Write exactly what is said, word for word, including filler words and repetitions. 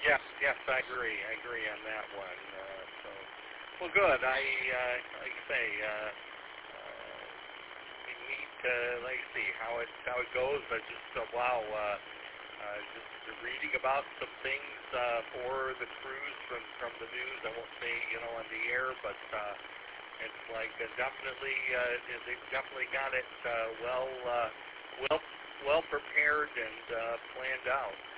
Yes, yes, I agree. I agree on that one. Uh, so, well, good. I uh, like I say, uh, uh, we need to like see how it how it goes. But just uh, wow, uh, uh, just reading about some things uh, for the cruise from from the news. I won't say you know on the air, but uh, it's like uh, definitely uh, they've definitely got it uh, well uh, well well prepared and uh, planned out.